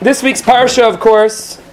This week's parsha, of course,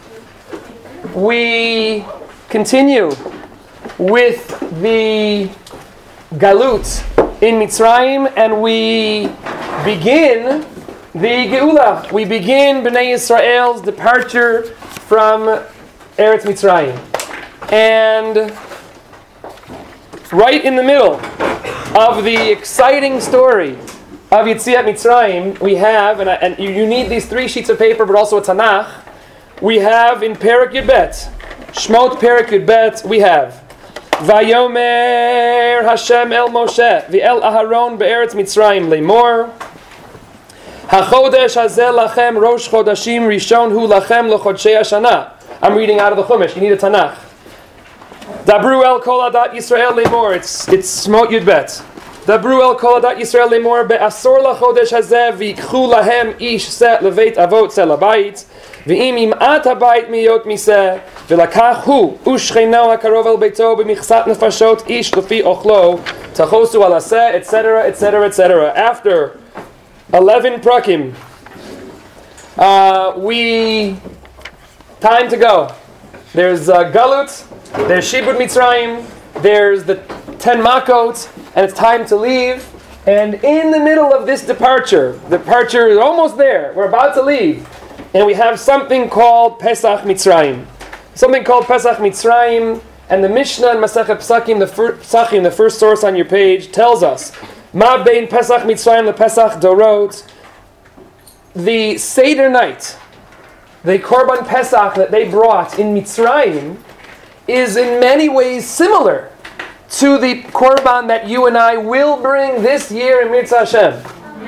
we continue with the Galut in Mitzrayim, and we begin the Geula. We begin Bnei Yisrael's departure from Eretz Mitzrayim. And right in the middle of the exciting story of Yetziat Mitzrayim, we have, and you need these 3 sheets of paper, but also a Tanakh. We have in Perek Yud Bet, Shmot Perek Yud Bet, we have Vayomer Hashem el Moshe v'el Aharon be'eretz Mitzrayim lemor HaChodesh hazeh lachem rosh chodashim rishon hu lachem lechodshei hashana. I'm reading out of the Chumash. You need a Tanakh. Dabru el kol adat Yisrael lemor. It's Shmot Yud Bet. Dabru el kol adat Yisrael lemor be'asor lachodesh hazeh v'ikchu lahem ish set leveit avot sel habayit v'im im'at habayit miyot miseh v'lakach hu u'shcheno hakarov el beito b'michsat nefashot ish lefi ochlo tachosu al aseh, etc., etc., etc. After 11 prakim, time to go. There's Galut, there's Shibud Mitzrayim, there's the 10 Makot, and it's time to leave. And in the middle of this departure is almost there, we're about to leave, and we have something called Pesach Mitzrayim. And the Mishnah in Masechet Psachim, the first source on your page, tells us, Ma bein Pesach Mitzrayim le Pesach Dorot, the Seder night, the Korban Pesach that they brought in Mitzrayim is in many ways similar to the Korban that you and I will bring this year in Mirza Hashem.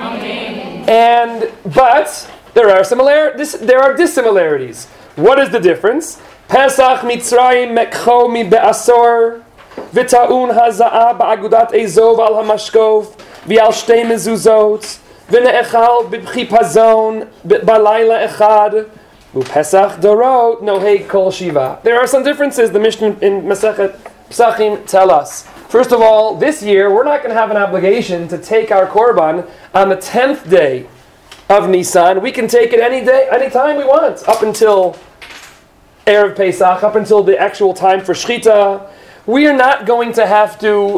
But there are dissimilarities. What is the difference? Pesach Mitzrayim mekcho mi be'asor v'ta'un haza'ah ba'agudat ezov al hamashkov v'al shtei mezuzot v'ne'echal b'bchi pazon b'layla echad u'pesach dorot noheg kol shiva. There are some differences the Mishnah in Masechet Psachim tell us. First of all, this year we're not going to have an obligation to take our korban on the 10th day of Nisan. We can take it any day, any time we want, up until Erev Pesach, up until the actual time for Shechita. We are not going to have to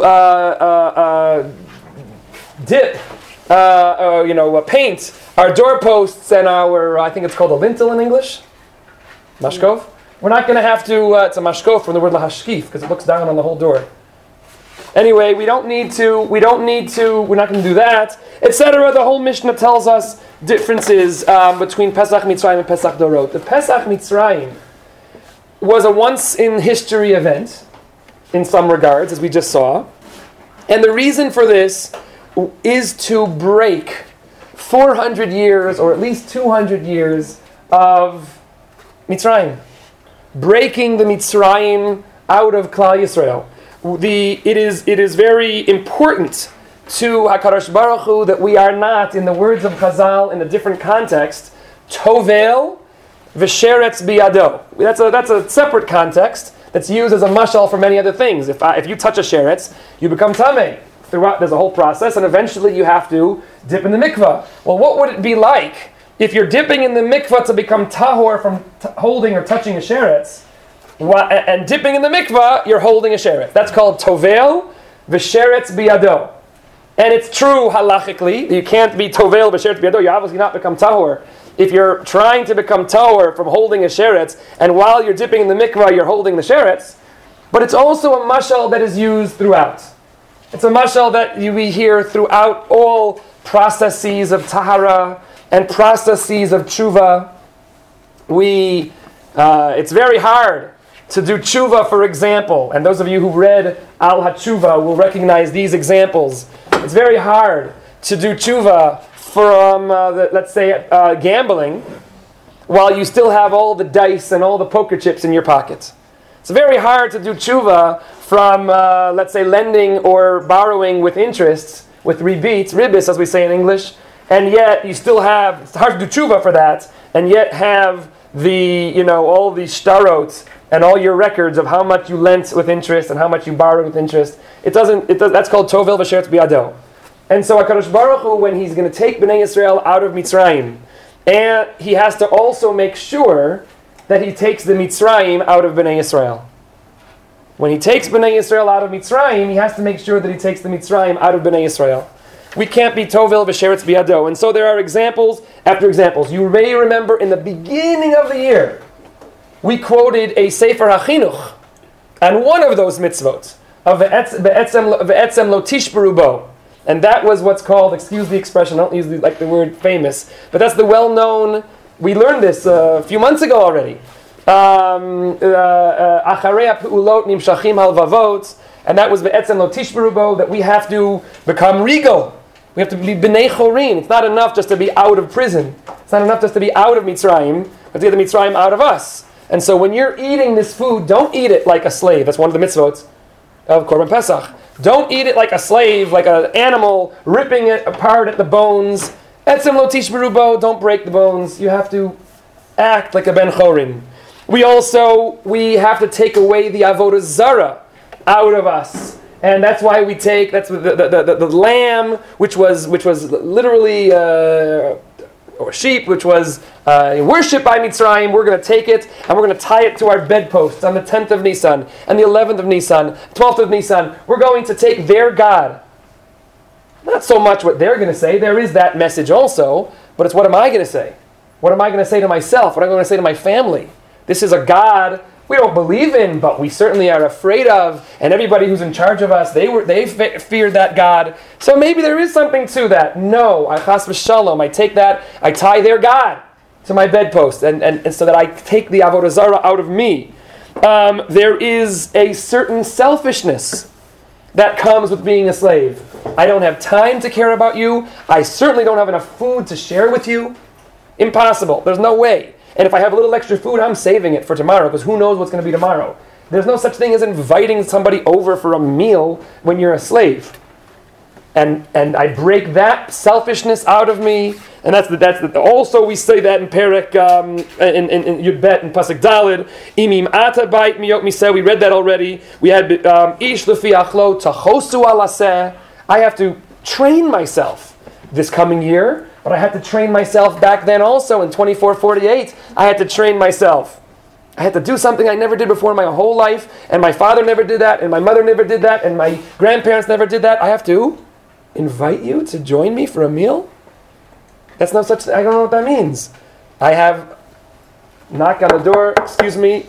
paint our doorposts and our, I think it's called a lintel in English, mashkov. We're not going to have to, it's a mashkov from the word lahashkif, because it looks down on the whole door. Anyway, we're not going to do that, etc. The whole Mishnah tells us differences between Pesach Mitzrayim and Pesach Dorot. The Pesach Mitzrayim was a once-in-history event, in some regards, as we just saw. And the reason for this is to break 400 years, or at least 200 years, of Mitzrayim. Breaking the Mitzrayim out of Klal Yisrael. It is very important to HaKadosh Baruch Hu that we are not, in the words of Chazal in a different context, Tovel v'sheretz biyado. That's a separate context that's used as a mashal for many other things. If you touch a sheretz, you become tamei. Throughout, there's a whole process, and eventually you have to dip in the mikvah. Well, what would it be like if you're dipping in the mikvah to become tahor from holding or touching a sheretz, and dipping in the mikvah, you're holding a sheretz? That's called tovel v'sheretz biyado. And it's true halachically, you can't be tovel v'sheretz biyado, you obviously not become tahor. If you're trying to become tahor from holding a sheretz, and while you're dipping in the mikvah, you're holding the sheretz, but it's also a mashal that is used throughout. It's a mashal that we hear throughout all processes of tahara and processes of tshuva. It's very hard to do tshuva, for example, and those of you who read Al HaTshuva will recognize these examples. It's very hard to do tshuva from, let's say, gambling, while you still have all the dice and all the poker chips in your pocket. It's very hard to do tshuva from, let's say, lending or borrowing with interest, with ribis, as we say in English, and yet you still have, it's hard to do tshuva for that, and yet have all the shtarot and all your records of how much you lent with interest and how much you borrowed with interest. That's called tovel v'sheretz biyado. And so HaKadosh Baruch Hu, when He's going to take Bnei Yisrael out of Mitzrayim, And he has to also make sure that he takes the Mitzrayim out of Bnei Yisrael. When he takes Bnei Yisrael out of Mitzrayim, he has to make sure that he takes the Mitzrayim out of Bnei Yisrael. We can't be Tovel v'Sheretz biyado. And so there are examples after examples. You may remember in the beginning of the year, we quoted a Sefer HaChinuch, and one of those mitzvot, of Ve'etzem lo tishberu bo. And that was what's called, excuse the expression, I don't use the word famous, but that's the well-known, we learned this a few months ago already. Acharei ha'pe'ulot nimshachim halvavot, and that was Ve'etzem lo tishberu bo, that we have to become regal. We have to be b'nei chorin. It's not enough just to be out of prison. It's not enough just to be out of Mitzrayim, but to get the Mitzrayim out of us. And so when you're eating this food, don't eat it like a slave. That's one of the mitzvot of Korban Pesach. Don't eat it like a slave, like an animal, ripping it apart at the bones. Etzem lo tishberu bo, don't break the bones. You have to act like a ben chorin. We have to take away the avodah zara out of us. And that's why we take, that's the lamb, which was literally, or sheep, which was worshipped by Mitzrayim. We're going to take it, and we're going to tie it to our bedposts on the 10th of Nisan, and the 11th of Nisan, 12th of Nisan. We're going to take their God. Not so much what they're going to say. There is that message also, but it's what am I going to say? What am I going to say to myself? What am I going to say to my family? This is a God we don't believe in, but we certainly are afraid of, and everybody who's in charge of us, they feared that God. So maybe there is something to that. No, I chas v'shalom, I take that, I tie their God to my bedpost, and so that I take the avodah zara out of me. There is a certain selfishness that comes with being a slave. I don't have time to care about you. I certainly don't have enough food to share with you. Impossible. There's no way. And if I have a little extra food, I'm saving it for tomorrow, because who knows what's going to be tomorrow. There's no such thing as inviting somebody over for a meal when you're a slave. And I break that selfishness out of me. And that's also we say that in Perek, in Yud Bet, in Pasuk Daled, Imim ata bait miyot miseh, we read that already. We had Ish lefi achlo tachosu alaseh. I have to train myself this coming year. But I had to train myself back then also in 2448. I had to train myself. I had to do something I never did before in my whole life. And my father never did that. And my mother never did that. And my grandparents never did that. I have to invite you to join me for a meal? That's no such thing. I don't know what that means. I have knock on the door. Excuse me.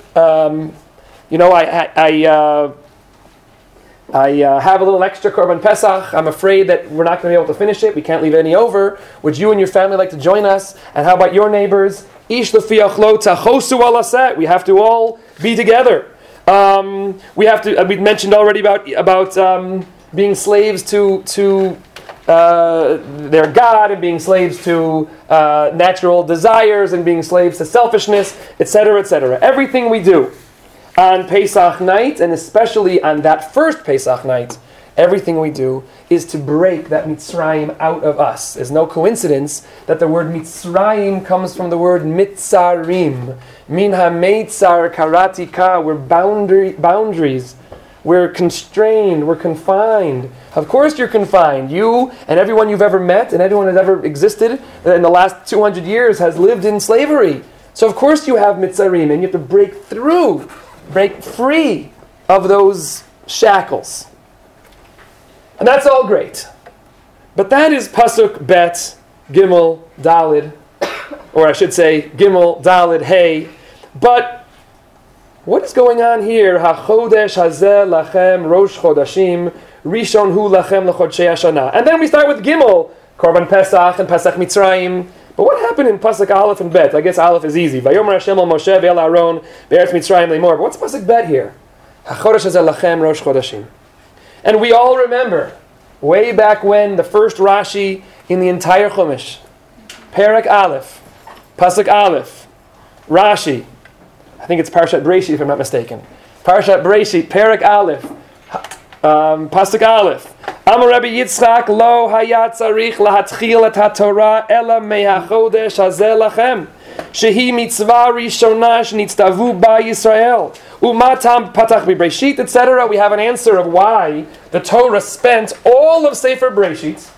I have a little extra Korban Pesach. I'm afraid that we're not going to be able to finish it. We can't leave any over. Would you and your family like to join us? And how about your neighbors? Ish lefi achlo tachosu alaseh. We have to all be together. We have to. We mentioned already about being slaves to their God, and being slaves to natural desires, and being slaves to selfishness, etc., etc. Everything we do on Pesach night, and especially on that first Pesach night, everything we do is to break that Mitzrayim out of us. There's no coincidence that the word Mitzrayim comes from the word Mitzarim. Min ha-meitzar karati ka. We're boundaries. We're constrained. We're confined. Of course you're confined. You and everyone you've ever met and everyone that's ever existed in the last 200 years has lived in slavery. So of course you have Mitzarim, and you have to break free of those shackles. And that's all great. But that is Pasuk Bet, Gimel, Dalid, or I should say Gimel, Dalid, Hey. But what is going on here? HaChodesh hazeh lachem rosh chodashim, rishon hu lachem lechodshei hashana. And then we start with Gimel, Korban Pesach and Pesach Mitzrayim. But what happened in Pasuk Aleph and Bet? I guess Aleph is easy. Vayomer Hashem al Moshe ve'el Aaron be'eretz Mitzrayim le'mor. But what's Pasuk Bet here? HaChodesh hazeh lachem rosh chodashim. And we all remember, way back when, the first Rashi in the entire Chumash, Perek Aleph, Pasuk Aleph, Rashi, I think it's Parshat Breshit if I'm not mistaken. Parshat Breshit, Perek Aleph, Pasuk Aleph. Amar Rabbi Yitzchak lo hayat tzarich lahatchil et haTorah ela mehachodesh hazeh lachem shehi mitzvah rishona shenitztavu ba Yisrael umatam patach b'Breshit, etc. We have an answer of why the Torah spent all of Sefer Breshit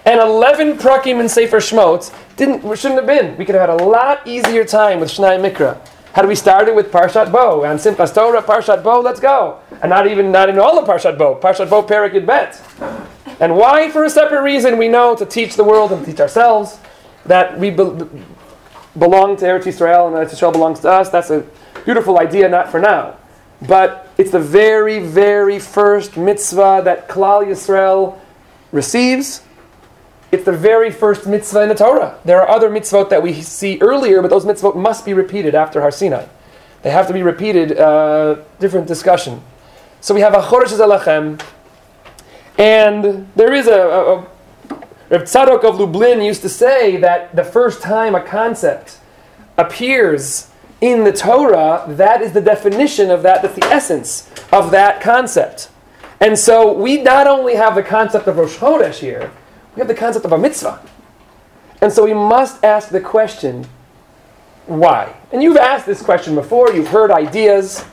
And 11 prakim in Sefer Shmot shouldn't have been. We could have had a lot easier time with Shnai Mikra. Had we started with Parshat Bo and Simchas Torah, Parshat Bo, let's go. And not even all of Parshat Bo Perek Yud Bet. And why? For a separate reason, we know to teach the world and teach ourselves that we belong to Eretz Yisrael and Eretz Yisrael belongs to us. That's a beautiful idea, not for now. But it's the very, very first mitzvah that Klal Yisrael receives. It's the very first mitzvah in the Torah. There are other mitzvot that we see earlier, but those mitzvot must be repeated after Har Sinai. They have to be repeated, different discussion. So we have a Chodesh Zalachem, and there is a Reb Tzadok of Lublin used to say that the first time a concept appears in the Torah, that is the definition of that, that's the essence of that concept. And so we not only have the concept of Rosh Chodesh here, we have the concept of a mitzvah. And so we must ask the question, why? And you've asked this question before, you've heard ideas.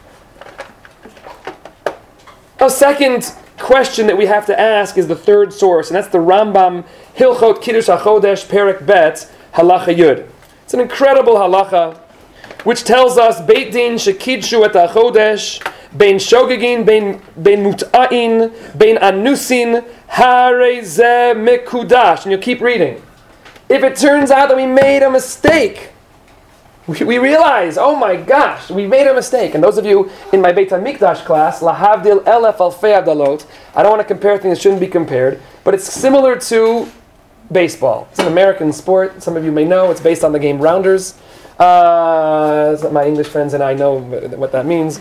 A second question that we have to ask is the third source, and that's the Rambam, Hilchot Kiddush HaChodesh, Perek Bet, Halacha Yud. It's an incredible halacha, which tells us, Beit Din shekidshu et HaChodesh, Bein Shogegin, Bein Mut'ain, Bein Anusin, Harei Zeh Mekudash. And you'll keep reading. If it turns out that we made a mistake, we realize, oh my gosh, we made a mistake. And those of you in my Beit HaMikdash class, Lahavdil Elef Alfei Abdalot, I don't want to compare things that shouldn't be compared, but it's similar to baseball. It's an American sport. Some of you may know. It's based on the game Rounders. My English friends and I know what that means.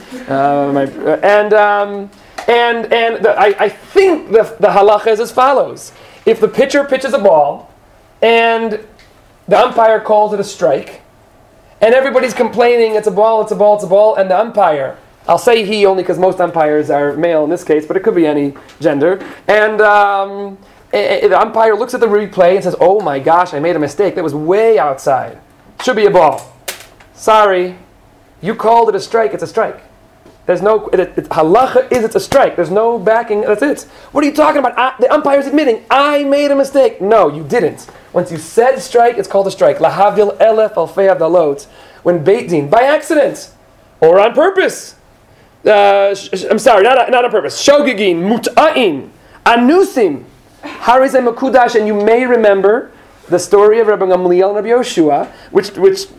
I think the halacha is as follows. If the pitcher pitches a ball and the umpire calls it a strike, and everybody's complaining, it's a ball, it's a ball, it's a ball, and the umpire, I'll say he only because most umpires are male in this case, but it could be any gender, and the umpire looks at the replay and says, oh my gosh, I made a mistake, that was way outside. Should be a ball. Sorry, you called it a strike, it's a strike. There's no, halacha is it's a strike. There's no backing, that's it. What are you talking about? The umpire's admitting, I made a mistake. No, you didn't. Once you said strike, it's called a strike. Lahavdil elef alfei avdalot. When Beit Din, by accident, or on purpose, I'm sorry, not on purpose, shogegin, mut'ain, anusim, harizem makudash, and you may remember the story of Rabbi Gamliel and Rabbi Yoshua, which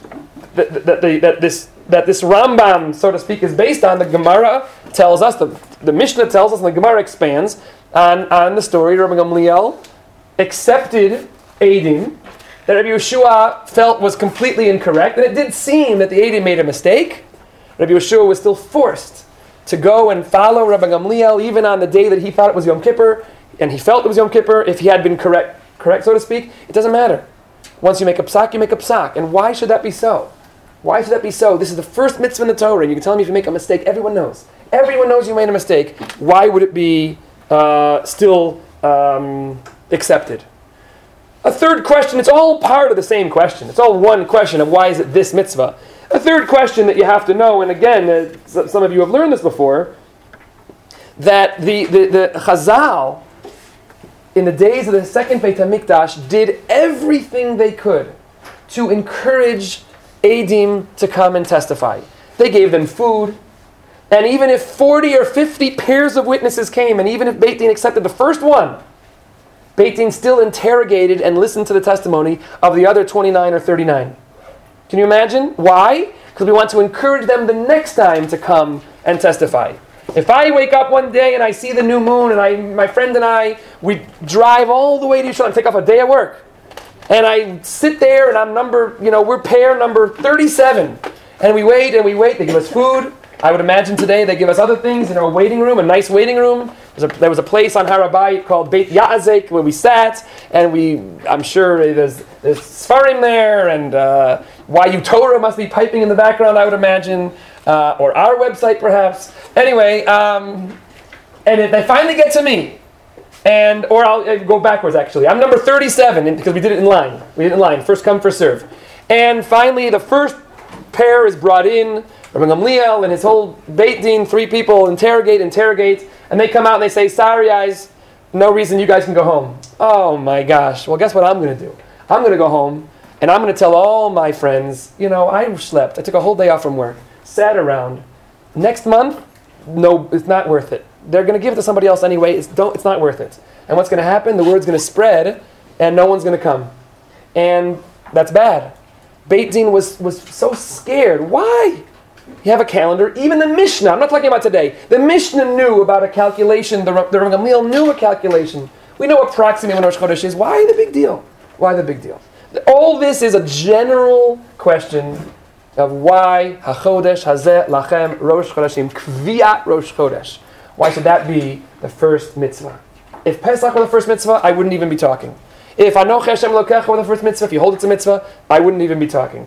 that this Rambam, so to speak, is based on. The Gemara tells us, the Mishnah tells us, and the Gemara expands on the story. Rabbi Gamliel accepted Eidim that Rabbi Yoshua felt was completely incorrect, and it did seem that the Eidim made a mistake. Rabbi Yoshua was still forced to go and follow Rabbi Gamliel, even on the day that he thought it was Yom Kippur, and he felt it was Yom Kippur. If he had been correct, so to speak, it doesn't matter. Once you make a psak, you make a psak. And why should that be so? Why should that be so? This is the first mitzvah in the Torah. You can tell me if you make a mistake. Everyone knows. Everyone knows you made a mistake. Why would it be still accepted? A third question, it's all part of the same question. It's all one question of why is it this mitzvah. A third question that you have to know, and again, some of you have learned this before, that the Chazal, in the days of the second Beit HaMikdash, did everything they could to encourage Eidim to come and testify. They gave them food, and even if 40 or 50 pairs of witnesses came, and even if Beit Din accepted the first one, Beit Din still interrogated and listened to the testimony of the other 29 or 39. Can you imagine? Why? Because we want to encourage them the next time to come and testify. If I wake up one day and I see the new moon, and my friend and I, we drive all the way to Yerushalayim and take off a day of work, and I sit there and I'm we're pair number 37, and we wait, they give us food. I would imagine today they give us other things in our waiting room, a nice waiting room. There was a place on Har HaBayit called Beit Ya'azek where we sat, and I'm sure there's Sfarim there, and YU Torah must be piping in the background, I would imagine, or our website perhaps. Anyway, and they finally get to me. Or I'll go backwards actually. I'm number 37 because we did it in line. First come, first serve. And finally, the first pair is brought in. Rabbi Gamliel and his whole Beit Din, 3 people interrogate, and they come out and they say, sorry guys, No reason, you guys can go home. Oh my gosh. Well, guess what I'm going to do? I'm going to go home and I'm going to tell all my friends, I slept. I took a whole day off from work. Sat around. Next month, no, it's not worth it. They're going to give it to somebody else anyway. It's not worth it. And what's going to happen? The word's going to spread and no one's going to come. And that's bad. Beit Din was so scared. Why? You have a calendar. Even the Mishnah, I'm not talking about today. The Mishnah knew about a calculation. The Rav Gamliel knew a calculation. We know approximately when Rosh Chodesh is. Why the big deal? Why the big deal? All this is a general question of why HaChodesh Hazeh Lachem Rosh Chodeshim Kviat Rosh Chodesh. Why should that be the first mitzvah? If Pesach were the first mitzvah, I wouldn't even be talking. If Anoch Hashem Elokecha were the first mitzvah, if you hold it's a mitzvah, I wouldn't even be talking.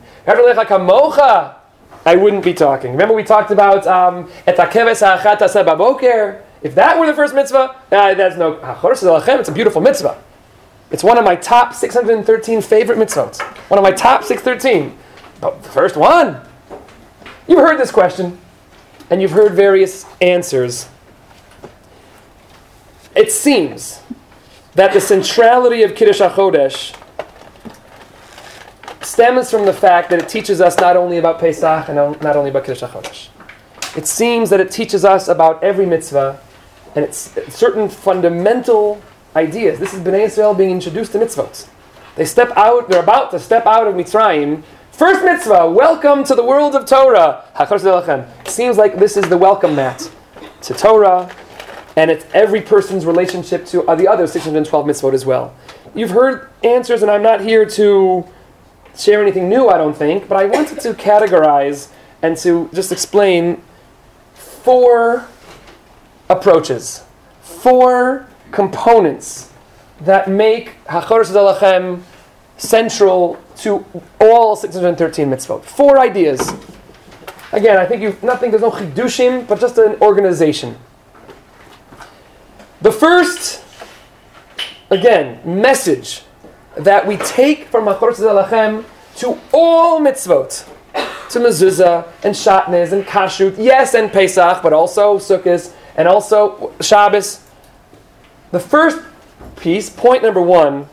I wouldn't be talking. Remember we talked about Et HaKeves HaAchat Taseh Baboker? If that were the first mitzvah, that's no HaChodesh Hazeh Lachem. It's a beautiful mitzvah. It's one of my top 613 favorite mitzvot. One of my top 613. But the first one. You've heard this question, and you've heard various answers. It seems that the centrality of Kiddush HaChodesh stems from the fact that it teaches us not only about Pesach and not only about Kiddush HaChodesh. It seems that it teaches us about every mitzvah and it's certain fundamental ideas. This is Bnei Israel being introduced to mitzvot. They're about to step out of Mitzrayim. First mitzvah, welcome to the world of Torah. It seems like this is the welcome mat to Torah, and it's every person's relationship to the other 612 mitzvot as well. You've heard answers, and I'm not here to share anything new, I don't think, but I wanted to categorize and to just explain 4 approaches, 4 components that make HaChodesh Hazeh Lachem central to all 613 mitzvot. 4 ideas. Again, I think there's no chidushim, but just an organization. The first, again, message that we take from HaChodesh Hazeh Lachem to all mitzvot, to mezuzah and shatnez and kashrut, yes, and Pesach, but also Sukkot and also Shabbos. The first piece, point number 1,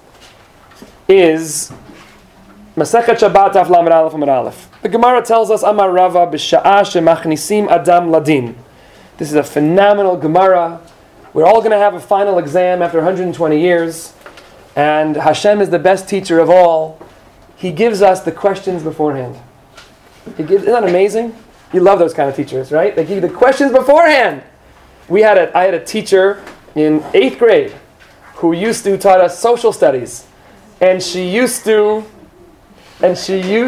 is Masechet Shabbat Daf Lamed Aleph Amud Aleph. The Gemara tells us, Amar Rava b'sha'ah shemachnisim adam ladin. This is a phenomenal Gemara. We're all going to have a final exam after 120 years, and Hashem is the best teacher of all. He gives us the questions beforehand. Isn't that amazing? You love those kind of teachers, right? They give you the questions beforehand. I had a teacher in 8th grade who used to taught us social studies, and she used to. That's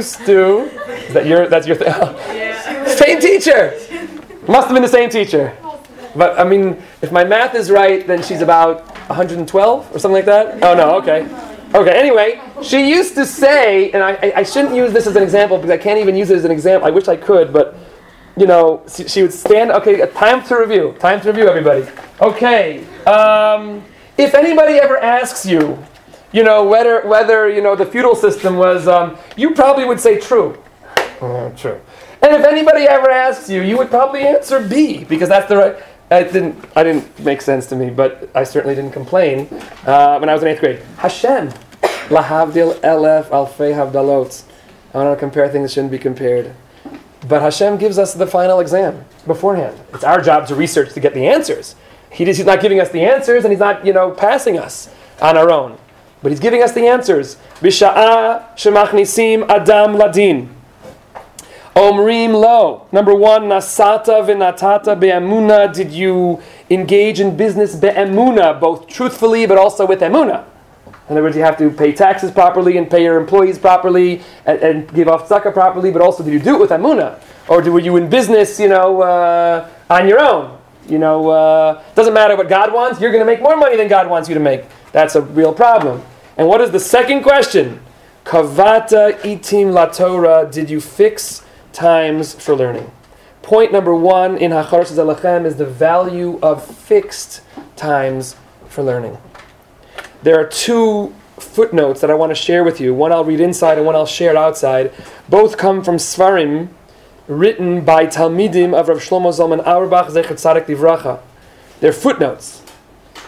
your thing. Same teacher. Must have been the same teacher. But I mean, if my math is right, then she's about 112 or something like that. Oh no, okay. Anyway, she used to say, and I shouldn't use this as an example because I can't even use it as an example. I wish I could, but she would stand. Okay, time to review, everybody. Okay, if anybody ever asks you, whether the feudal system was, you probably would say true. True. And if anybody ever asks you, you would probably answer B because that's the right. It didn't make sense to me, but I certainly didn't complain when I was in 8th grade. Hashem, lahavdil elef alfei havdalot. I want to compare things that shouldn't be compared. But Hashem gives us the final exam beforehand. It's our job to research to get the answers. He's not giving us the answers, and He's not, passing us on our own. But He's giving us the answers. Bisha'ah shemachnisim adam ladin. Omrim lo. Number 1, nasata v'natata be'emuna. Did you engage in business be'emuna, both truthfully but also with emuna? In other words, you have to pay taxes properly and pay your employees properly and give off tzedakah properly, but also did you do it with emuna? Or were you in business, on your own? Doesn't matter what God wants, you're going to make more money than God wants you to make. That's a real problem. And what is the second question? Kavata itim la Torah. Did you fix times for learning? Point number 1 in HaChodesh Hazeh Lachem is the value of fixed times for learning. There are 2 footnotes that I want to share with you. One I'll read inside and one I'll share outside. Both come from Svarim written by Talmidim of Rav Shlomo Zalman Auerbach Zecher Tzadik Livracha. They're footnotes.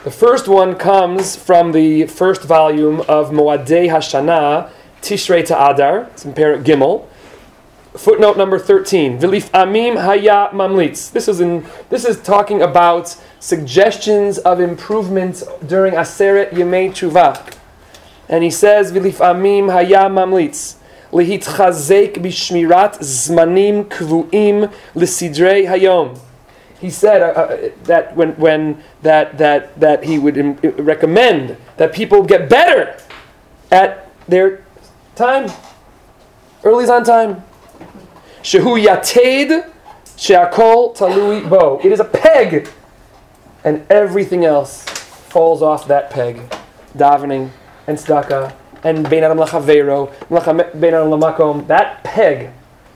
The first one comes from the first volume of Moadei Hashanah, Tishrei Ta'adar. It's in Perek Gimel. Footnote number 13. V'lif amim haya mamlitz. This is talking about suggestions of improvement during Aseret Yemei Tshuva. And he says, V'lif amim haya mamlitz. Lehitchazek b'shmirat zmanim kvuim l'sidrei hayom. He said that that he would recommend that people get better at their time. Early's on time. Shehu yated she'akol talui bo. It is a peg, and everything else falls off that peg. Davening and tzedakah and bein adam lachavero, bein adam lamakom. That peg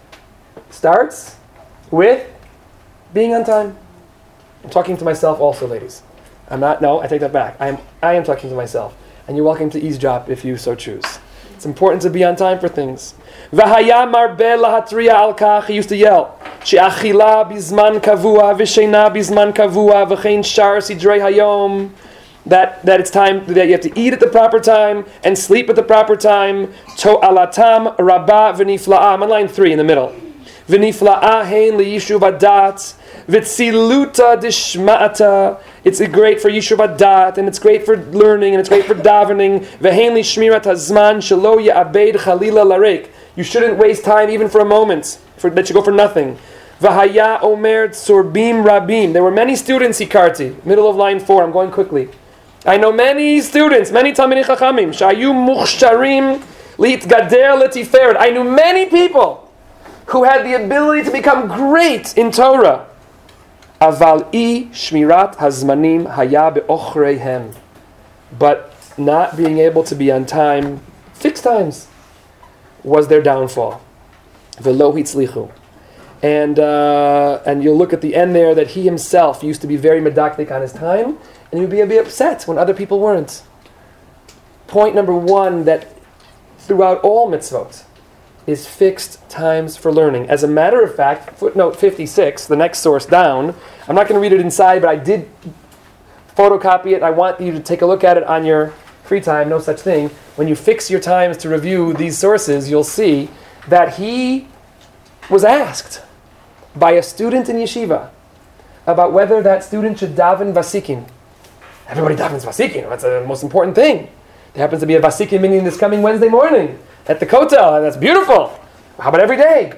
starts with being on time. I'm talking to myself also, ladies. I'm not. No, I take that back. I am talking to myself, and you're welcome to eavesdrop if you so choose. It's important to be on time for things. V'haya marbeh lahatria al kach. He used to yell, she'achila bizman kavua v'sheina bizman kavua v'chein shar sidrei hayom. That it's time that you have to eat at the proper time and sleep at the proper time. To'alatam rabba v'nifla'a. I'm on line 3 in the middle. V'nifla'a hein liyishuv adat v'tziluta dishma'ata. It's great for yishuv adat, and it's great for learning, and it's great for davening. V'hein li shmirat hazman shelo ya'abed chalila larek. You shouldn't waste time even for a moment. That should go for nothing. V'haya omer tzorbim rabim. There were many students, hikarti. Middle of line 4. I'm going quickly. I know many students, many Talmidei Chachamim, shayu muchsharim li'itgader letiferet. I knew many people who had the ability to become great in Torah. Aval I shmirat hazmanim haya be'ochreihem. But not being able to be on time, fixed times, was their downfall. Velo hitzlichu. And you'll look at the end there that he himself used to be very medactic on his time, and he would be a bit upset when other people weren't. Point number 1, that throughout all mitzvot is fixed times for learning. As a matter of fact, footnote 56, the next source down, I'm not going to read it inside, but I did photocopy it. I want you to take a look at it on your free time, no such thing. When you fix your times to review these sources, you'll see that he was asked by a student in yeshiva about whether that student should daven vasikin. Everybody davens vasikin. That's the most important thing. There happens to be a vasikin minyan this coming Wednesday morning at the Kotel, and that's beautiful. How about every day?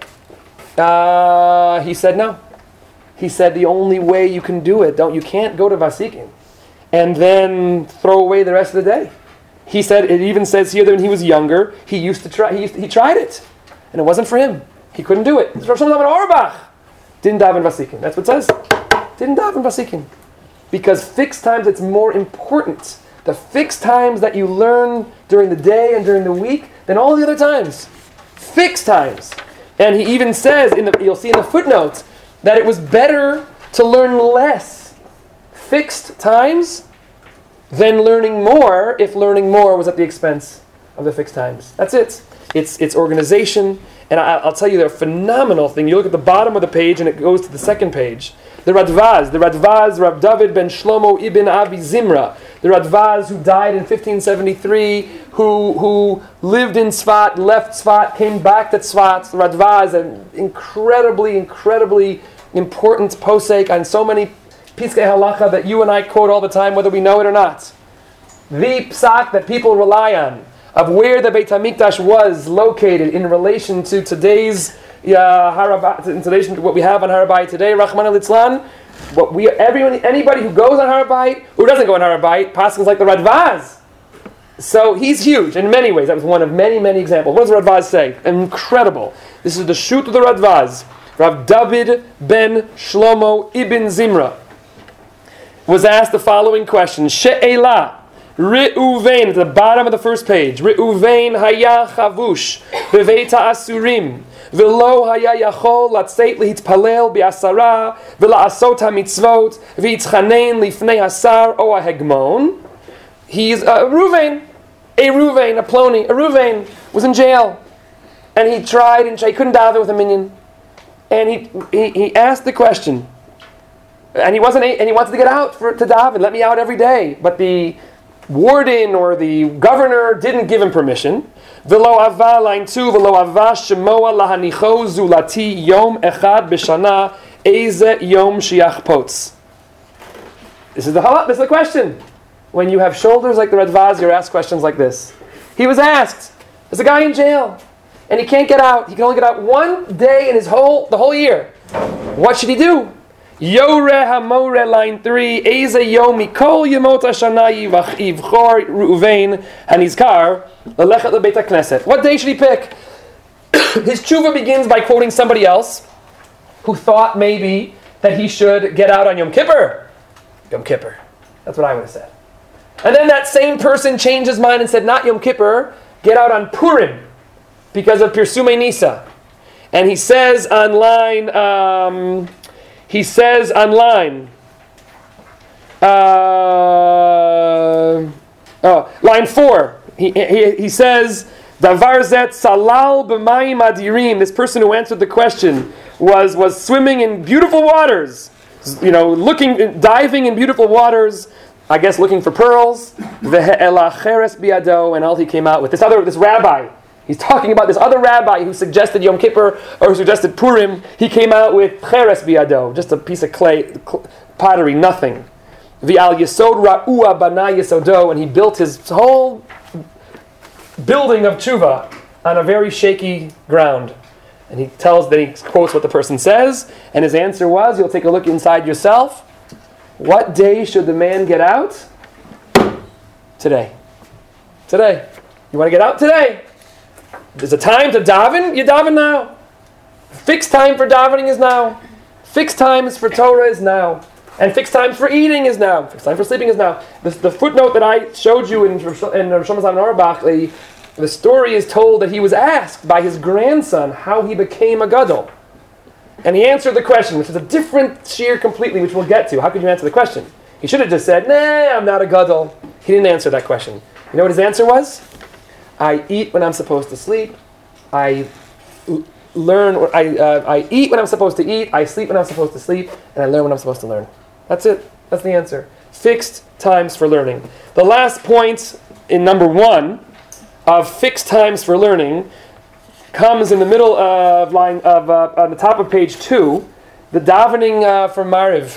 He said no. He said the only way you can do it, you can't go to vasikin and then throw away the rest of the day. He said, it even says here that when he was younger, he tried it, and it wasn't for him. He couldn't do it. Rav Shlomo Zalman Auerbach didn't daven vasikin. That's what it says. Didn't daven vasikin. Because fixed times, it's more important. The fixed times that you learn during the day and during the week than all the other times. Fixed times. And he even says, you'll see in the footnotes, that it was better to learn less fixed times than learning more if learning more was at the expense of the fixed times. That's it. It's organization. And I'll tell you, they're a phenomenal thing. You look at the bottom of the page and it goes to the second page. The Radvaz, Rav David ben Shlomo ibn Abi Zimra, the Radvaz who died in 1573, who lived in Tzfat, left Tzfat, came back to Tzfat. The Radvaz, an incredibly important posek on so many Piskei Halacha that you and I quote all the time, whether we know it or not. The psak that people rely on, of where the Beit HaMikdash was located in relation to today's in relation to what we have on Har HaBayit today, Rachmana Litzlan. Anybody who goes on Har HaBayit, who doesn't go on Har HaBayit, paskins like the Radvaz. So he's huge in many ways. That was one of many, many examples. What does the Radvaz say? Incredible. This is the shoot of the Radvaz. Rav David ben Shlomo ibn Zimra was asked the following question. She'ela. Reuven, at the bottom of the first page. Reuven haya chavush beveita asurim v'lo haya yachol latzeit lehitpalel bi'asara v'la'asot hamitzvot v'yitzchanein lifnei hasar o hahegmon. He's a Reuven, a Ploni. A Reuven was in jail, and he tried and he couldn't daven with a minyan, and he asked the question: And he wanted to get out to daven. Let me out every day. But the warden or the governor didn't give him permission. V'lo ava, line 2, v'lo ava shemoa lahanicho zulati yom echad b'shana eze yom shiach pots. This is the question. When you have shoulders like the Radvaz, you're asked questions like this. He was asked, there's a guy in jail, and he can't get out. He can only get out one day in the whole year. What should he do? Yore hamore, line 3, Eze yomi kol yemot hashana yivchor Reuven hanizkar lelechet lebeit hakneset. What day should he pick? His tshuva begins by quoting somebody else who thought maybe that he should get out on Yom Kippur. Yom Kippur. That's what I would have said. And then that same person changed his mind and said, not Yom Kippur, get out on Purim because of Pirsumei Nisa. And he says on line, line 4, he says, Davar zet salal b'mayim adirim. This person who answered the question was swimming in beautiful waters, diving in beautiful waters, I guess looking for pearls. Ve'ela cheres biado, and all he came out with this rabbi. He's talking about this other rabbi who suggested Yom Kippur or who suggested Purim. He came out with cheres biado, just a piece of clay, pottery, nothing. V'al yesod ra'ua bana yesodo, and he built his whole building of tshuva on a very shaky ground. And he quotes what the person says, and his answer was, you'll take a look inside yourself. What day should the man get out? Today. Today. You want to get out today? There's a time to daven, you daven now. Fixed time for davening is now. Fixed times for Torah is now. And fixed times for eating is now. Fixed time for sleeping is now. The footnote that I showed you in Rosh Hashanah Auerbach, the story is told that he was asked by his grandson how he became a gadol. And he answered the question, which is a different shiur completely, which we'll get to. How could you answer the question? He should have just said, nah, I'm not a gadol. He didn't answer that question. You know what his answer was? I eat when I'm supposed to sleep. I eat when I'm supposed to eat. I sleep when I'm supposed to sleep. And I learn when I'm supposed to learn. That's it. That's the answer. Fixed times for learning. The last point in number 1 of fixed times for learning comes in the middle of on the top of page 2, the davening for Mariv.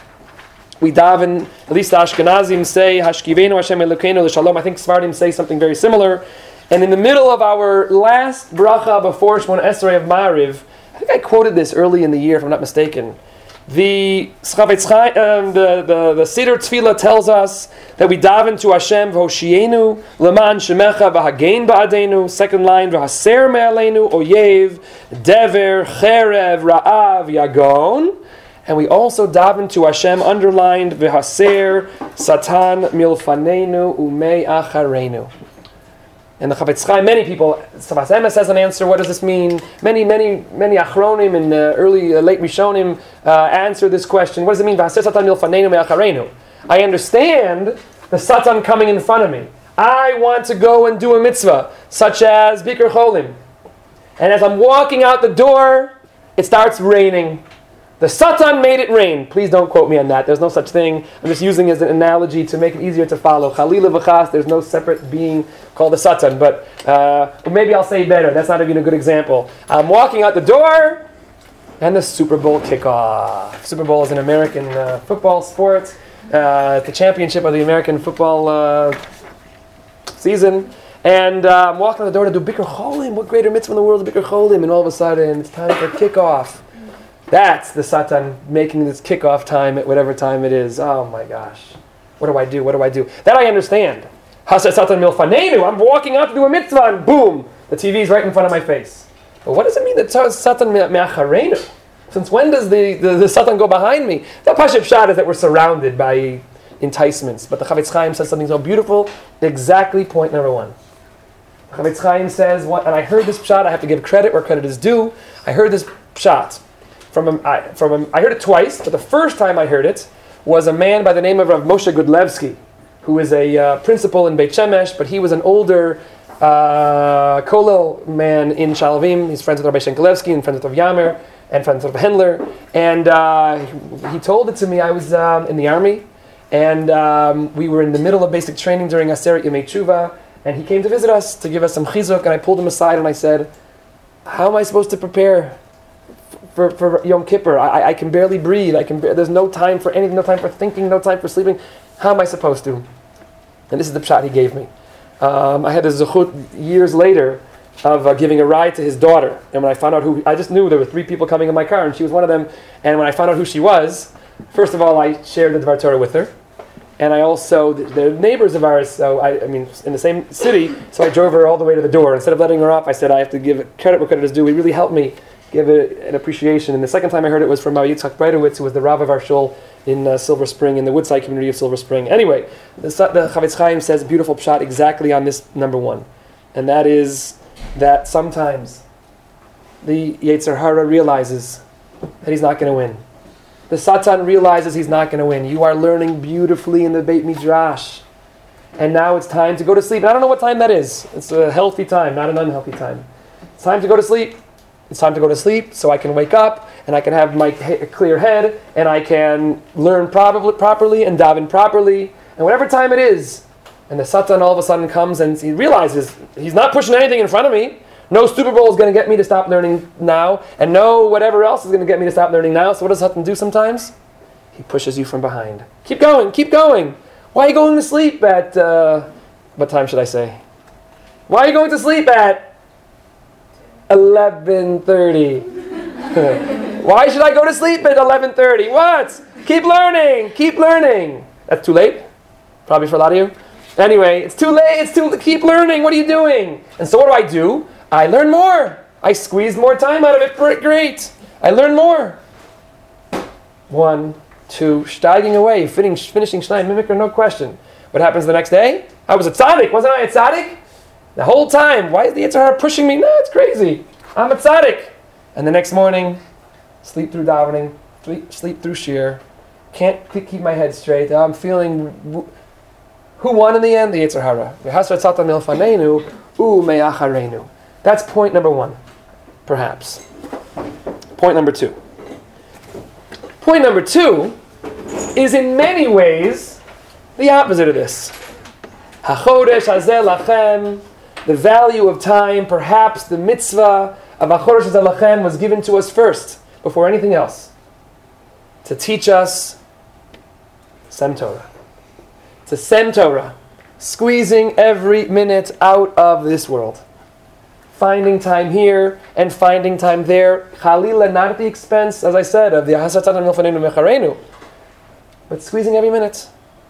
We daven, at least the Ashkenazim say, Hashkivenu Hashem Elokeinu L'Shalom. I think Sfardim say something very similar. And in the middle of our last bracha before Shmon Esrei of Mariv, I think I quoted this early in the year, if I'm not mistaken. The Chavetz Chaim, the Seder Tefillah tells us that we daven to Hashem v'hoshienu leman shemecha v'hagein ba'adenu. Second line, v'haser me'aleinu oyev dever cherev ra'av yagon. And we also daven to Hashem, underlined v'haser satan milfanenu umei acharenu. And the Chavetz Chaim, many people, Sfas Emes has an answer. What does this mean? Many Achronim and late Rishonim answer this question. What does it mean? V'haser satan milfanenu me'acharenu. I understand the Satan coming in front of me. I want to go and do a mitzvah, such as Bikur Cholim. And as I'm walking out the door, it starts raining. The Satan made it rain. Please don't quote me on that. There's no such thing. I'm just using it as an analogy to make it easier to follow. Chalila v'chas, there's no separate being called the Satan. But maybe I'll say better. That's not even a good example. I'm walking out the door, and the Super Bowl kickoff. Super Bowl is an American football sport. The championship of the American football season. And I'm walking out the door to do Bikur Cholim. What greater mitzvah in the world is Bikur Cholim? And all of a sudden, it's time for kickoff. That's the Satan making this kickoff time at whatever time it is. Oh my gosh. What do I do? What do I do? That I understand. Haser Satan milfanenu. I'm walking out to do a mitzvah and boom, the TV's right in front of my face. But what does it mean that Satan me'acharenu? Since when does the Satan go behind me? The Pashut Pshat is that we're surrounded by enticements. But the Chavetz Chaim says something so beautiful. Exactly point number 1. The Chavetz Chaim says, and I heard this Pshat, I have to give credit where credit is due. I heard this Pshat. I heard it twice, but the first time I heard it was a man by the name of Rav Moshe Gudlevsky, who is a principal in Beit Shemesh, but he was an older Kollel man in Shalavim. He's friends with Rabbi Shenkelevsky and friends with Rav Yamer, and from sort of Hendler, and he told it to me. I was in the army, and we were in the middle of basic training during Aseret Yemei Tshuva, and he came to visit us to give us some chizuk, and I pulled him aside and I said, how am I supposed to prepare for Yom Kippur? I can barely breathe. There's no time for anything, no time for thinking, no time for sleeping. How am I supposed to? And this is the pshat he gave me. I had a zechut years later of giving a ride to his daughter. And when I found out I just knew there were 3 people coming in my car, and she was one of them. And when I found out who she was, first of all, I shared the Dvar Torah with her. And I also, they're neighbors of ours, so I mean, in the same city, so I drove her all the way to the door. Instead of letting her off, I said, I have to give credit where credit is due. He really helped me give it an appreciation. And the second time I heard it was from Yitzchak Breitowitz, who was the Rav of our shul in Silver Spring, in the Woodside community of Silver Spring. Anyway, the Chavetz Chaim says a beautiful pshat exactly on this number 1. And that is that sometimes the Yetzer Hara realizes that he's not going to win. The Satan realizes he's not going to win. You are learning beautifully in the Beit Midrash. And now it's time to go to sleep. And I don't know what time that is. It's a healthy time, not an unhealthy time. It's time to go to sleep. It's time to go to sleep so I can wake up and I can have my clear head and I can learn properly and daven properly. And whatever time it is, and the Satan all of a sudden comes and he realizes he's not pushing anything in front of me. No Super Bowl is going to get me to stop learning now, and no whatever else is going to get me to stop learning now. So what does Satan do sometimes? He pushes you from behind. Keep going, keep going. Why are you going to sleep at, what time should I say? Why are you going to sleep at 11:30? Why should I go to sleep at 11:30? What? Keep learning, keep learning. That's too late? Probably for a lot of you. Anyway, it's too late, keep learning. What are you doing? And so what do? I learn more. I squeeze more time out of it. Great. I learn more. 1, 2, steiging away, finishing Shnai Mimikr, no question. What happens the next day? I was a tzaddik. Wasn't I a tzaddik? The whole time. Why is the Yetzer Hara pushing me? No, it's crazy. I'm a tzaddik. And the next morning, sleep through davening, sleep through shir. Can't keep my head straight. I'm feeling... Who won in the end? The Yetzer Hara. That's point number 1, perhaps. Point number 2. Point number 2 is in many ways the opposite of this. HaChodesh hazeh lachem, the value of time, perhaps the mitzvah of HaChodesh hazeh lachem was given to us first, before anything else, to teach us Sem Torah. It's a Sem Torah, squeezing every minute out of this world. Finding time here and finding time there. Chalila, not at the expense, as I said, of the Hasatan Milfanenu Mecharenu, but squeezing every minute.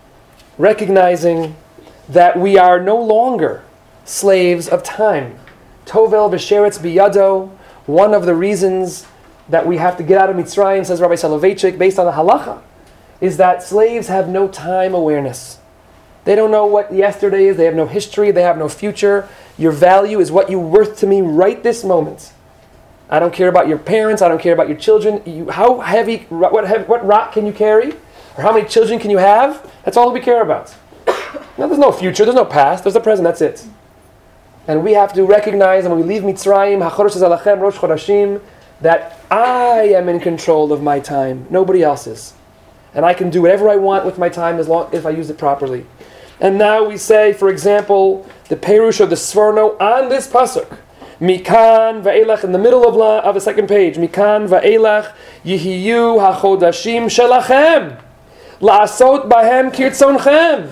Recognizing that we are no longer slaves of time. Tovel v'sheretz biyado, one of the reasons that we have to get out of Mitzrayim, says Rabbi Soloveitchik, based on the halacha, is that slaves have no time awareness. They don't know what yesterday is, they have no history, they have no future. Your value is what you're worth to me right this moment. I don't care about your parents, I don't care about your children. How heavy, what rock can you carry? Or how many children can you have? That's all we care about. Now, there's no future, there's no past, there's the present, that's it. And we have to recognize, when we leave Mitzrayim, HaChodesh hazeh lachem, Rosh Chodashim, that I am in control of my time. Nobody else is. And I can do whatever I want with my time as long if I use it properly. And now we say, for example, the Perush of the Sforno on this pasuk, Mikan va'elach, in the middle of the second page, Mikan va'elach yihiyu hachodashim shelachem, la'asot bahem kirtzonchem,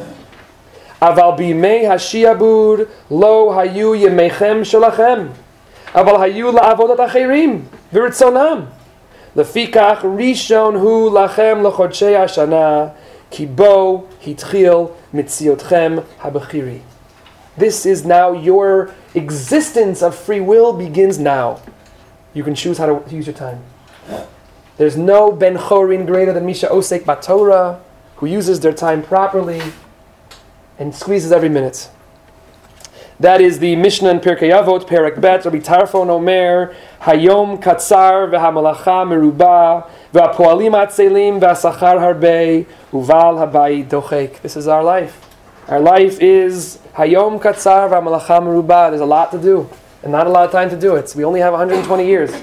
aval bimei hashiabud lo hayu yemeichem shelachem, aval hayu la'avodat acherim v'ritzonam, lefikach rishon hu lachem lechodshei hashana, ki bo hitchil mitziotchem habechiri. This is now your existence of free will begins now. You can choose how to use your time. There's no Ben Chorin greater than Misha Osek Batorah, who uses their time properly and squeezes every minute. That is the Mishnah in Pirkei Avot, Perek Bet, Rabbi Tarfon Omer, Hayom Katzar v'hamalacha meruba v'apoalim atzelim v'asachar harbei uval habayit dochek. This is our life. Our life is Hayom Katzar v'hamalacha meruba. There's a lot to do and not a lot of time to do it. So we only have 120 years.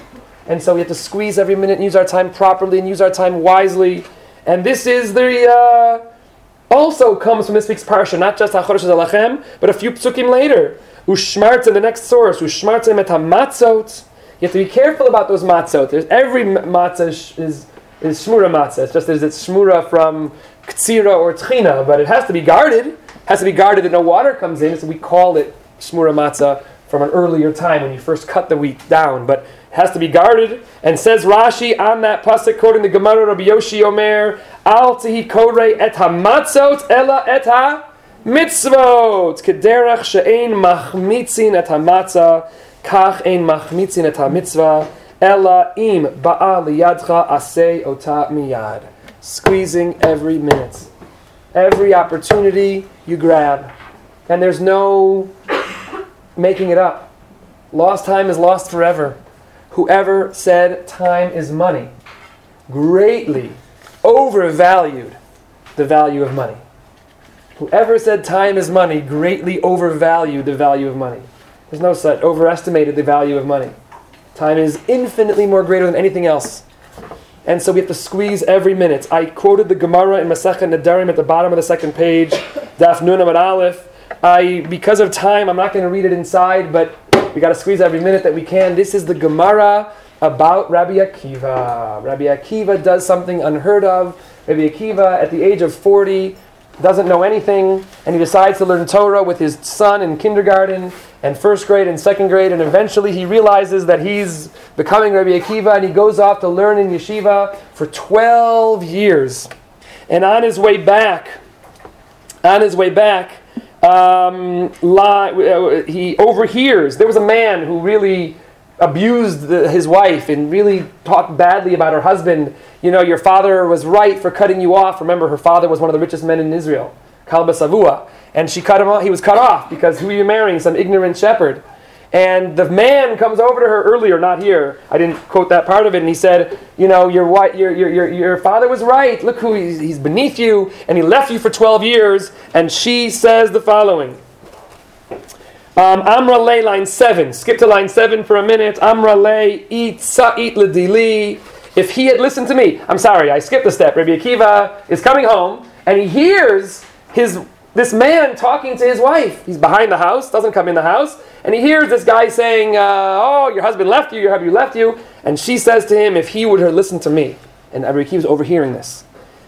And so we have to squeeze every minute and use our time properly and use our time wisely. And this is the also comes from this week's parsha, not just HaChodesh Zalachem, but a few psukim later. Ushmartem, the next source, Ushmartem et hamatzot. You have to be careful about those matzot. Every matzah is shmura matzah. It's just that it's shmura from ktsira or tchina, but it has to be guarded. It has to be guarded that no water comes in, so we call it shmura matzah from an earlier time when you first cut the wheat down. But it has to be guarded. And says Rashi on that pasuk, quoting the Gemara, Rabbi Yoshi Omer, Al tehi korei et hamatzot ela et ha-mitzvot kederach she'ein machmitzin et hamatzah kach ein machmitzin et ha-mitzvah ela im ba'a liyadcha aseh ota miyad. Squeezing every minute. Every opportunity you grab. And there's no making it up. Lost time is lost forever. Whoever said time is money greatly overvalued the value of money. Whoever said time is money greatly overvalued the value of money. There's no such, overestimated the value of money. Time is infinitely more greater than anything else. And so we have to squeeze every minute. I quoted the Gemara in Masechet Nedarim at the bottom of the second page, Daf Nun Amud Aleph. Because of time, I'm not going to read it inside, but we got to squeeze every minute that we can. This is the Gemara about Rabbi Akiva. Rabbi Akiva does something unheard of. Rabbi Akiva, at the age of 40, doesn't know anything, and he decides to learn Torah with his son in kindergarten and first grade and second grade, and eventually he realizes that he's becoming Rabbi Akiva, and he goes off to learn in yeshiva for 12 years. And on his way back, he overhears. There was a man who really abused his wife and really talked badly about her husband. You know, your father was right for cutting you off. Remember, her father was one of the richest men in Israel, Kalba Savua. And she cut him off. He was cut off because who are you marrying? Some ignorant shepherd. And the man comes over to her earlier, not here. I didn't quote that part of it. And he said, you know, your father was right. Look who he's beneath you. And he left you for 12 years. And she says the following. Amra le, line 7. Skip to line 7 for a minute. Amra le, eat sa'it ledili. If he had listened to me. I'm sorry, I skipped a step. Rabbi Akiva is coming home. And he hears this man talking to his wife. He's behind the house, doesn't come in the house. And he hears this guy saying, oh, your husband left you, your husband left you. And she says to him, if he would have listened to me. And Rabbi Akiva is overhearing this.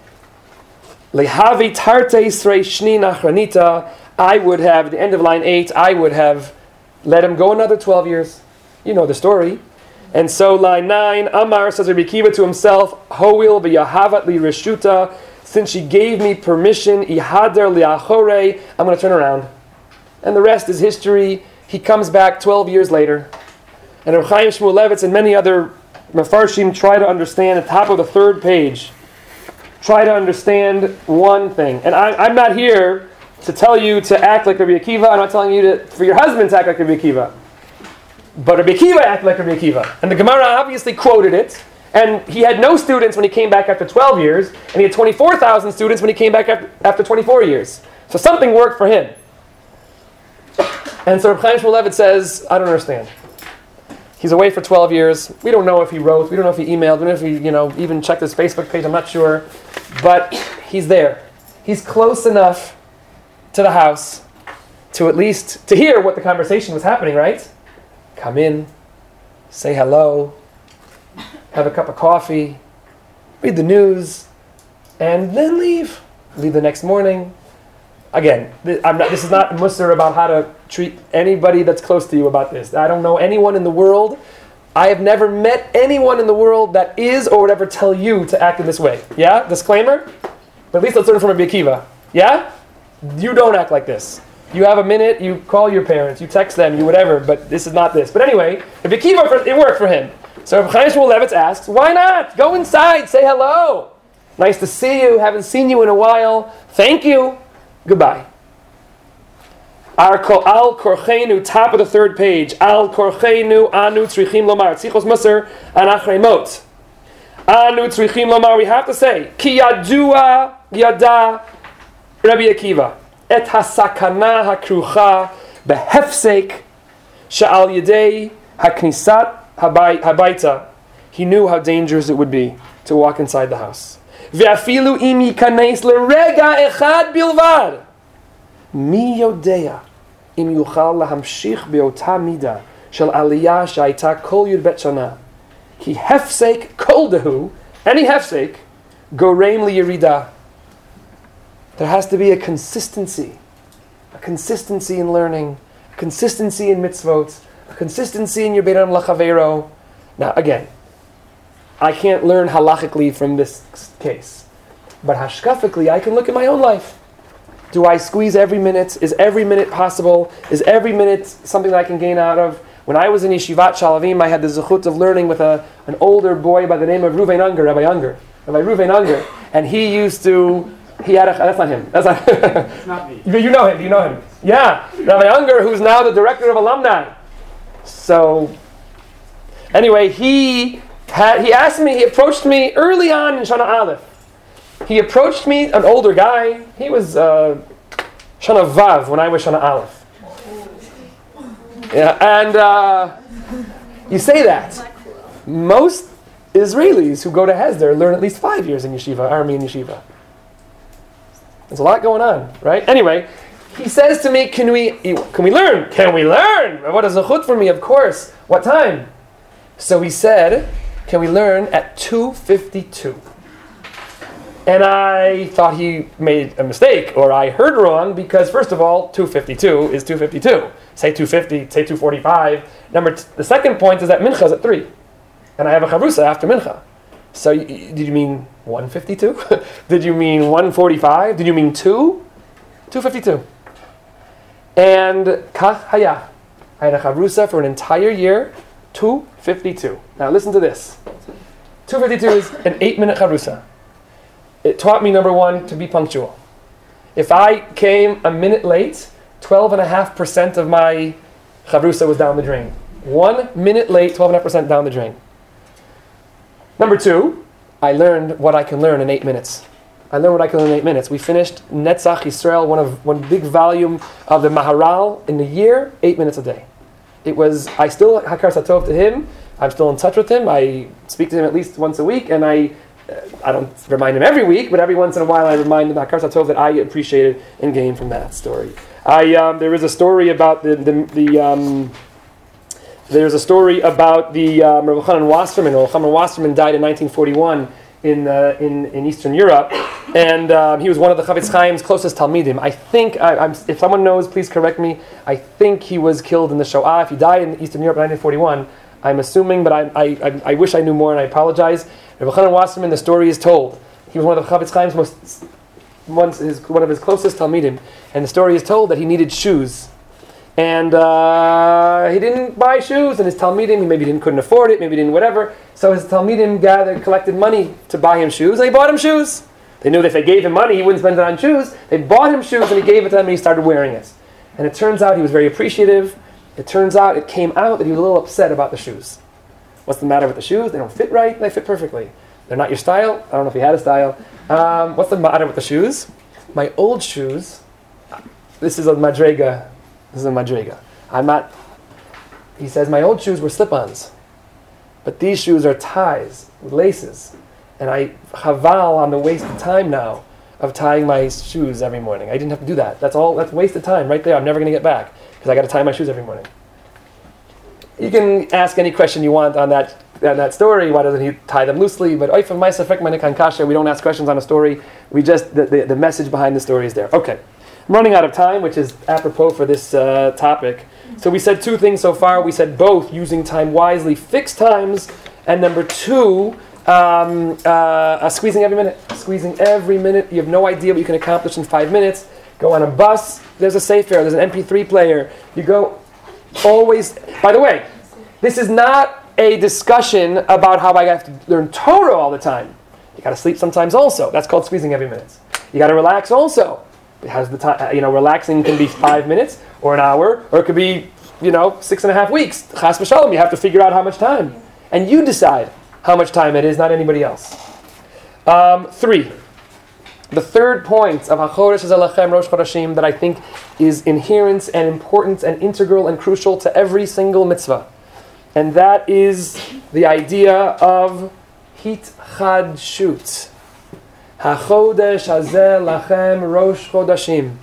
Lehavi tarte srei shni nachranita. I would have, at the end of line 8, I would have let him go another 12 years. You know the story. And so line 9, Amar, says Rabbi Akiva to himself, Hoil v'yahavat li reshuta. Since she gave me permission, ihader li'achore, I'm going to turn around. And the rest is history. He comes back 12 years later. And Reb Chaim Shmulevitz and many other Mefarshim try to understand at the top of the third page. Try to understand one thing. And I'm not here to tell you to act like Rabbi Akiva. I'm not telling you for your husband to act like Rabbi Akiva. But Rabbi Akiva acted like Rabbi Akiva. And the Gemara obviously quoted it. And he had no students when he came back after 12 years. And he had 24,000 students when he came back after 24 years. So something worked for him. And so Reb Chaim Shmulevitz says, I don't understand. He's away for 12 years. We don't know if he wrote. We don't know if he emailed. We don't know if he, even checked his Facebook page. I'm not sure. But he's there. He's close enough to the house to at least to hear what the conversation was happening, right? Come in, say hello, have a cup of coffee, read the news, and then leave. Leave the next morning. Again, this is not Musar about how to treat anybody that's close to you about this. I don't know anyone in the world. I have never met anyone in the world that is or would ever tell you to act in this way. Yeah? Disclaimer? But at least let's learn from Rabbi Akiva. Yeah? You don't act like this. You have a minute, you call your parents, you text them, you whatever, but this is not this. But anyway, Rabbi Akiva, it worked for him. So Rabbi Chaim Shmulevitz asks, why not? Go inside, say hello. Nice to see you, haven't seen you in a while. Thank you. Goodbye. Al korchenu, top of the third page. Al korchenu anu tzrichim lomar. Tzichos Musar and Achrei Mot. Anu tzrichim lomar, we have to say, Ki yadua yada Rabbi Akiva. Et hasakana hakrucha behefsek she'al yedei haknisat habayta he knew how dangerous it would be to walk inside the house. Ve'afilu im yikanes lerega echad bilvad. Mi yodea im yuchal lahamshich be'ota mida shel aliyah shayta kol yud bet shana. Ki hefsek kol dehu, any hefsek, goreim liyirida. There has to be a consistency in learning, a consistency in mitzvot, a consistency in your beit lachavero. Now again, I can't learn halachically from this case, but hashkafically I can look at my own life. Do I squeeze every minute? Is every minute possible? Is every minute something that I can gain out of? When I was in Yeshivat Shalavim, I had the zechut of learning with an older boy by the name of Ruvain Unger, Rabbi Ruvain Unger, and he had that's not him. That's not. It's not me. You know him. Do you know him? Yeah, Rabbi Unger, who's now the director of alumni. So, anyway, he approached me early on in Shana Aleph. He approached me, an older guy. He was Shana Vav when I was Shana Aleph. Yeah, and you say that. Most Israelis who go to Hesder learn at least 5 years in yeshiva, Armenian yeshiva. There's a lot going on, right? Anyway, he says to me, can we learn? Can we learn? What is a chut for me? Of course. What time? So he said, can we learn at 2:52? And I thought he made a mistake, or I heard wrong, because first of all, 2:52 is 2:52. Say 2:50, say 2:45. The second point is that mincha is at 3. And I have a chavrusa after mincha. So did you mean 1:52? Did you mean 1:45? Did you mean 2? 2:52. And kach haya. I had a chavrusa for an entire year, 2:52. Now listen to this. 2:52 is an 8-minute chavrusa. It taught me, number one, to be punctual. If I came a minute late, 12.5% of my chavrusa was down the drain. 1 minute late, 12.5% down the drain. Number two, I learned what I can learn in 8 minutes. We finished Netzach Yisrael, one big volume of the Maharal in a year, 8 minutes a day. I still Hakar Satov to him. I'm still in touch with him. I speak to him at least once a week, and I don't remind him every week, but every once in a while I remind him Hakar Satov that I appreciated and gained from that story. There is a story about There's a story about the Rav Chanan Wasserman. Rav Chanan Wasserman died in 1941 in Eastern Europe, and he was one of the Chavetz Chaim's closest Talmidim. I think, if someone knows, please correct me. I think he was killed in the Shoah. If he died in Eastern Europe in 1941, I'm assuming, but I wish I knew more, and I apologize. Rav Chanan Wasserman, the story is told. He was one of the Chavetz Chaim's one of his closest Talmidim, and the story is told that he needed shoes. And he didn't buy shoes, and his Talmidim, he maybe couldn't afford it, maybe didn't whatever. So his Talmidim collected money to buy him shoes, and he bought him shoes. They knew that if they gave him money, he wouldn't spend it on shoes. They bought him shoes, and he gave it to them, and he started wearing it. And it turns out he was very appreciative. It came out that he was a little upset about the shoes. What's the matter with the shoes? They don't fit right. They fit perfectly. They're not your style. I don't know if he had a style. What's the matter with the shoes? My old shoes, this is a madrega. He says, my old shoes were slip-ons, but these shoes are ties with laces, and I chaval on the wasted time now of tying my shoes every morning. I didn't have to do that. That's wasted time right there. I'm never going to get back because I got to tie my shoes every morning. You can ask any question you want on that story. Why doesn't he tie them loosely? But we don't ask questions on a story. We just the message behind the story is there. Okay. I'm running out of time, which is apropos for this topic. So we said two things so far. We said both using time wisely, fixed times, and number two, squeezing every minute. Squeezing every minute. You have no idea what you can accomplish in 5 minutes. Go on a bus. There's a safe fare. There's an MP3 player. You go always. By the way, this is not a discussion about how I have to learn Torah all the time. You got to sleep sometimes also. That's called squeezing every minute. You got to relax also. It has the time, relaxing can be 5 minutes or an hour, or it could be, 6.5 weeks. Chas v'shalom, you have to figure out how much time. And you decide how much time it is, not anybody else. 3. The third point of HaChodesh Hazeh Rosh Chodeshim that I think is inherent and important and integral and crucial to every single mitzvah And that is the idea of hitchadshut. HaChodesh hazeh lachem Rosh Chodashim.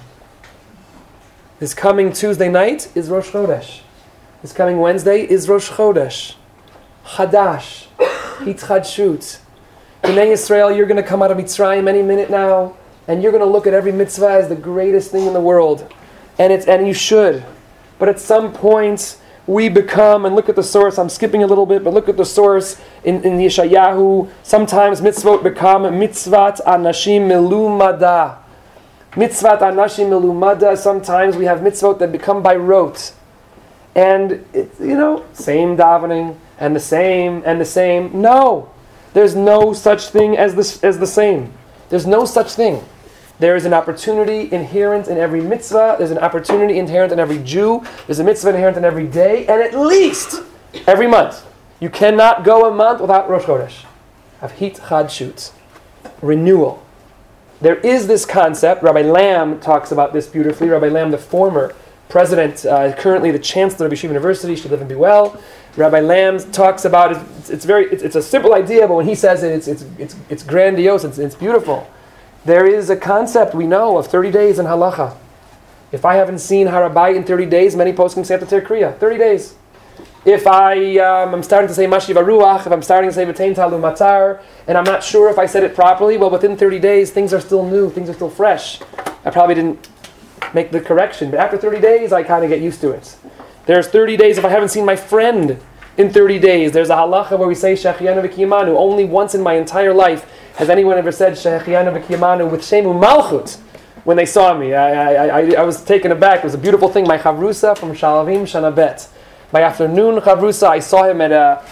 This coming Tuesday night is Rosh Chodesh. This coming Wednesday is Rosh Chodesh. Chadash. Hitchadshut. B'nai Yisrael, you're going to come out of Mitzrayim any minute now, and you're going to look at every mitzvah as the greatest thing in the world. And you should. But at some point, we become, and look at the source, I'm skipping a little bit, but look at the source in Yeshayahu. Sometimes mitzvot become mitzvat anashim melumada. Mitzvat anashim melumada. Sometimes we have mitzvot that become by rote. And, same davening, and the same, and the same. No! There's no such thing as the same. There's no such thing. There is an opportunity inherent in every mitzvah. There's an opportunity inherent in every Jew. There's a mitzvah inherent in every day, and at least every month. You cannot go a month without Rosh Chodesh. Of hitchadshut, renewal. There is this concept. Rabbi Lamb talks about this beautifully. Rabbi Lamb, the former president, currently the chancellor of Yeshiva University, should live and be well. Rabbi Lamb talks about it. It's a simple idea, but when he says it, it's grandiose. It's beautiful. There is a concept we know of 30 days in halacha. If I haven't seen Harabai in 30 days, many poskim say to tear kriya. 30 days. If I'm starting to say Mashiv Ruach, if I'm starting to say V'tein Talu Matar, and I'm not sure if I said it properly, well, within 30 days, things are still new, things are still fresh. I probably didn't make the correction, but after 30 days, I kind of get used to it. There's 30 days if I haven't seen my friend in 30 days. There's a halacha where we say Shechianu V'kiyamanu. Only once in my entire life has anyone ever said Shechianu V'kiyamanu with Shemu Malchut when they saw me. I was taken aback. It was a beautiful thing. My chavrusa from Shalavim Shana Bet. My afternoon chavrusa, I saw him at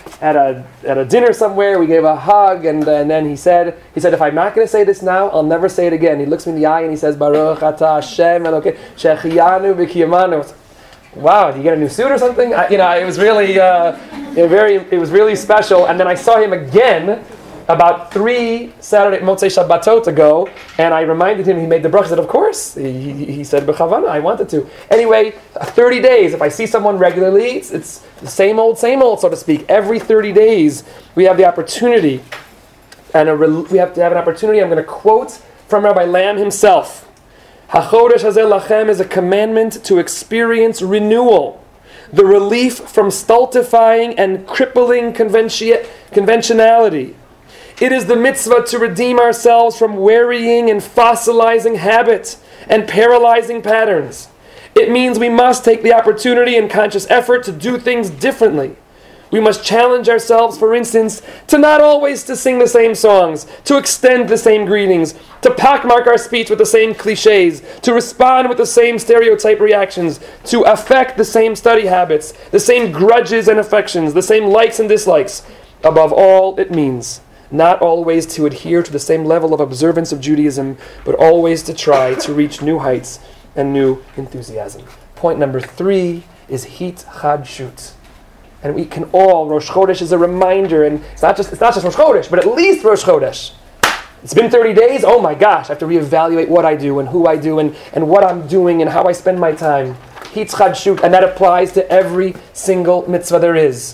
a dinner somewhere. We gave a hug, and then he said, if I'm not going to say this now, I'll never say it again. He looks me in the eye and he says, Baruch Ata Hashem Elokei Shechianu V'kiyamanu. Wow, do you get a new suit or something? It was really, it was really special. And then I saw him again about 3 Saturday Motzei Shabbatot ago, and I reminded him he made the bracha. He said, of course. He said, B'chavana, I wanted to. Anyway, 30 days. If I see someone regularly, it's the same old, so to speak. Every 30 days, we have the opportunity, and we have to have an opportunity. I'm going to quote from Rabbi Lamb himself. HaChodesh hazeh lachem is a commandment to experience renewal, the relief from stultifying and crippling conventionality. It is the mitzvah to redeem ourselves from wearying and fossilizing habits and paralyzing patterns. It means we must take the opportunity and conscious effort to do things differently. We must challenge ourselves, for instance, to not always to sing the same songs, to extend the same greetings, to pockmark our speech with the same cliches, to respond with the same stereotype reactions, to affect the same study habits, the same grudges and affections, the same likes and dislikes. Above all, it means not always to adhere to the same level of observance of Judaism, but always to try to reach new heights and new enthusiasm. Point number 3 is hitchadshut. And we can all, Rosh Chodesh is a reminder, and it's not just Rosh Chodesh, but at least Rosh Chodesh. It's been 30 days, oh my gosh, I have to reevaluate what I do and who I do and what I'm doing and how I spend my time. Hitchadshut, and that applies to every single mitzvah there is.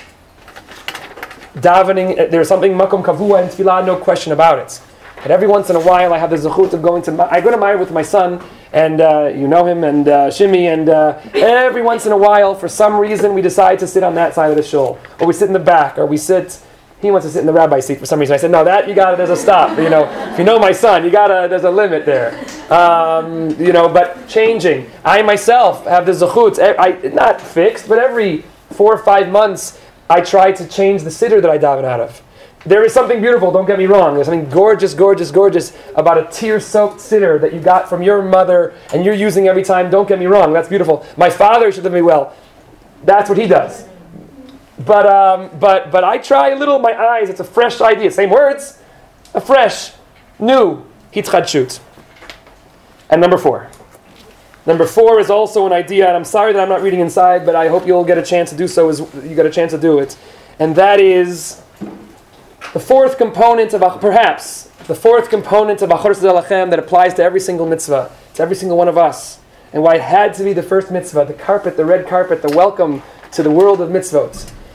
Davening, there's something makom kavua and tefillah, no question about it. But every once in a while, I have the zechut of going to. I go to Meir with my son, and you know him, and Shimi, and every once in a while, for some reason, we decide to sit on that side of the shul, or we sit in the back, or we sit. He wants to sit in the rabbi's seat for some reason. I said, no, that you gotta. There's a stop. If you know my son, you gotta. There's a limit there. But changing. I myself have the zechut. Not fixed, but every 4 or 5 months, I try to change the siddur that I daven out of. There is something beautiful, don't get me wrong. There's something gorgeous, gorgeous, gorgeous about a tear-soaked siddur that you got from your mother and you're using every time. Don't get me wrong, that's beautiful. My father should live me well. That's what he does. But I try a little, my eyes, it's a fresh idea. Same words, a fresh, new, hitchadshut. And number 4. Number 4 is also an idea, and I'm sorry that I'm not reading inside, but I hope you'll get a chance to do so as you get a chance to do it. And that is the 4th component of perhaps the 4th component of HaChodesh hazeh lachem that applies to every single mitzvah, to every single one of us, and why it had to be the first mitzvah, the carpet, the red carpet, the welcome to the world of mitzvot.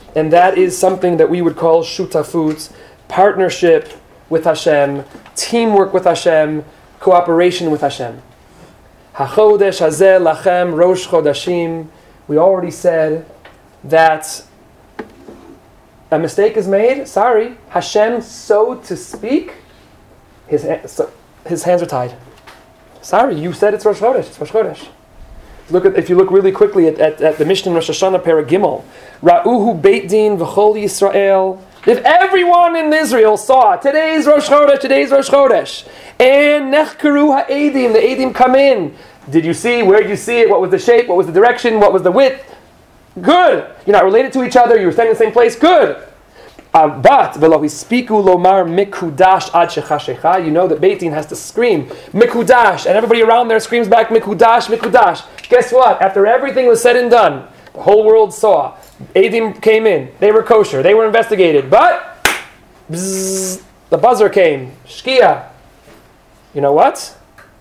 And that is something that we would call shutafut, partnership with Hashem, teamwork with Hashem, cooperation with Hashem. HaChodesh hazeh lachem rosh chodashim. We already said that a mistake is made. Sorry. Hashem, so to speak, his hands are tied. Sorry, you said it's Rosh Chodesh. It's Rosh Chodesh. If you look really quickly at the Mishnah in Rosh Hashanah Perek Gimel, Ra'uhu Beit Din v'chol Yisrael. If everyone in Israel saw today's Rosh Chodesh, and Nechkeru ha'edim, the edim come in. Did you see? Where did you see it? What was the shape? What was the direction? What was the width? Good. You're not related to each other. You were standing in the same place. Good. But v'lo hispiku lomar mikudash ad shechashecha. You know that Beit Din has to scream mikudash, and everybody around there screams back mikudash, mikudash. Guess what? After everything was said and done, the whole world saw. Edim came in. They were kosher. They were investigated. But bzzz, the buzzer came. Shkia. You know what?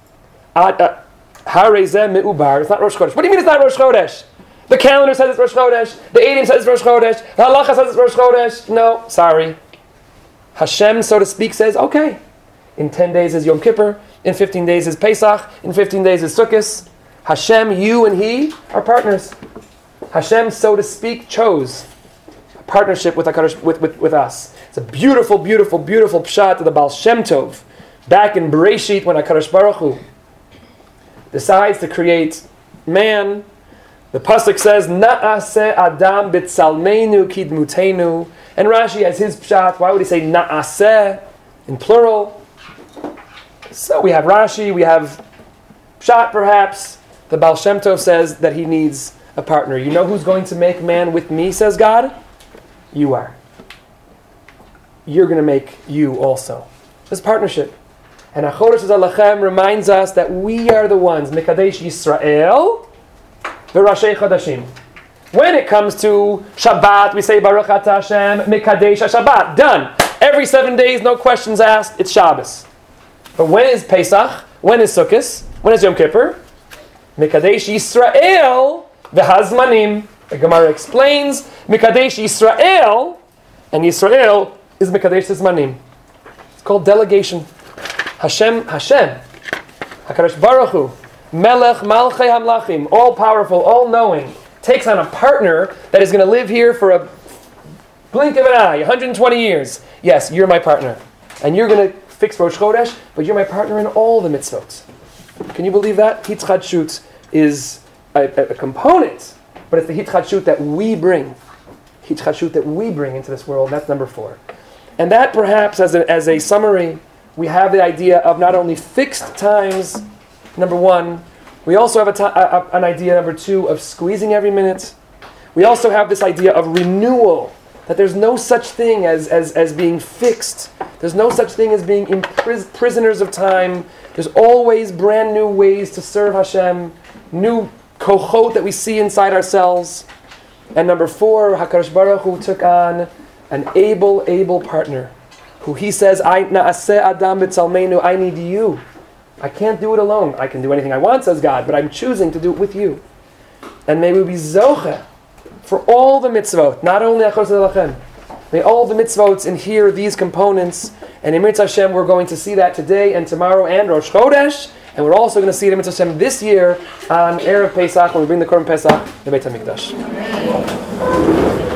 Harezeh me'ubar. It's not Rosh Chodesh. What do you mean it's not Rosh Chodesh? The calendar says it's Rosh Chodesh. The Edim says it's Rosh Chodesh. The Halacha says it's Rosh Chodesh. No, sorry. Hashem, so to speak, says, okay, in 10 days is Yom Kippur. In 15 days is Pesach. In 15 days is Sukkot. Hashem, you and he are partners. Hashem, so to speak, chose a partnership with us. It's a beautiful, beautiful, beautiful pshat of the Baal Shem Tov. Back in Bereshit, when HaKadosh Baruch Hu decides to create man, the pasuk says, "Na'aseh Adam b'tzalmeinu kidmutenu," and Rashi has his pshat. Why would he say "na'aseh" in plural? So we have Rashi, we have pshat perhaps. The Baal Shem Tov says that he needs a partner. You know who's going to make man with me, says God? You are. You're going to make you also. This partnership. And HaChodesh Alachem reminds us that we are the ones, Mekadesh Yisrael, V'Rashei Chodashim. When it comes to Shabbat, we say Baruch Atah Hashem, Mekadesh HaShabbat. Done. Every 7 days, no questions asked, it's Shabbos. But when is Pesach? When is Sukkot? When is Yom Kippur? Mekadesh Yisrael V'Hazmanim. The Gemara explains, Mekadesh Yisrael, and Yisrael is Mekadesh Zmanim. It's called delegation. Hashem, HaKadosh Baruch Hu, Melech Malchei Hamlachim, all powerful, all knowing, takes on a partner that is going to live here for a blink of an eye, 120 years. Yes, you're my partner. And you're going to fix Rosh Chodesh, but you're my partner in all the mitzvot. Can you believe that? Hitchadshut is a component, but it's the hitchadshut that we bring. Hitchadshut that we bring into this world. That's number 4. And that perhaps as a summary, we have the idea of not only fixed times, number 1, we also have an idea, number 2, of squeezing every minute. We also have this idea of renewal, that there's no such thing as being fixed. There's no such thing as being prisoners of time. There's always brand new ways to serve Hashem, new kochot that we see inside ourselves. And number 4, HaKadosh Baruch Hu took on an able partner, who he says, Na'aseh Adam b'tzalmeinu, I need you. I can't do it alone. I can do anything I want, says God, but I'm choosing to do it with you. And may we be zoche for all the mitzvot, not only HaChodesh Alachem. May all the mitzvot inhere these components, and in Mitzvah Hashem we're going to see that today and tomorrow and Rosh Chodesh, and we're also going to see it in Mitzvah Hashem this year on Erev Pesach, when we bring the Korban Pesach to Beit HaMikdash.